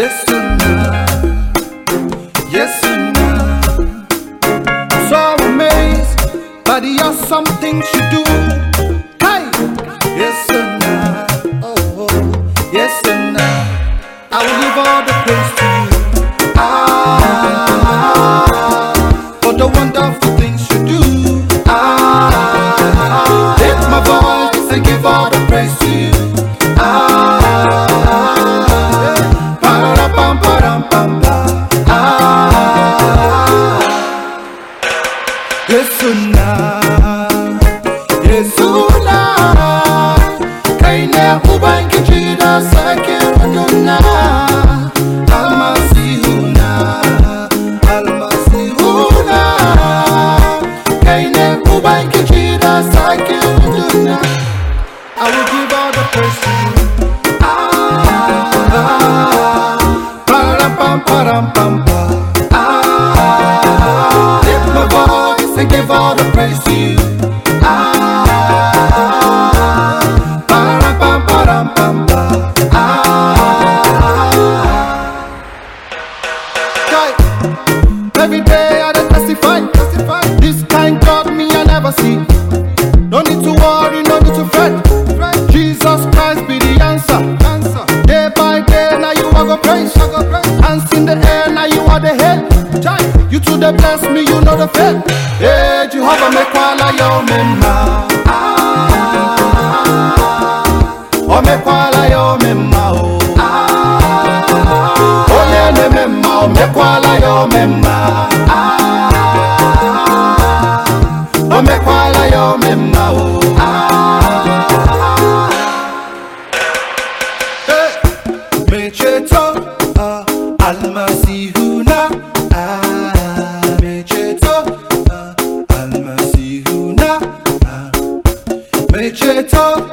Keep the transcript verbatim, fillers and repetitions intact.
Yes, na. Yes, na. So amazed by the awesome things you do. Hey, yes, na. Oh, yes, na. I will give all the praise to you. Ah, for the wonderful things you do. Ah, lift my voice and give all the praise to you. Ah, pa-ra-pam, pa-ram, pam, pam. Ah, Yesuna, Yesuna, kaine ubangiji da sake waduna. Almasihuna, Almasihuna, kaine ubangiji da sake waduna. I will give all the praise to you. Ah, param pam param pam pam. Ah, lift my voice and give all the praise to you. Ah, param pam param pam pam. Ah, okay. Every day I dey testify, testify. This kind God me I never see. No need to worry, no need to fret. Jesus Christ be the answer. answer. Day by day, now you are go praise. Hands in the air, now you are the head. You to the bless me, you know the faith. Hey, Jehovah me kwala yo mema. Oh me kwala yo mema oh. Oh yeah me mema, oh me kwala yo mema. Oh me kwala yo mema oh. Mecheto, ah, Almasihuna, ah, Mecheto, ah, Almasihuna, ah, Mecheto.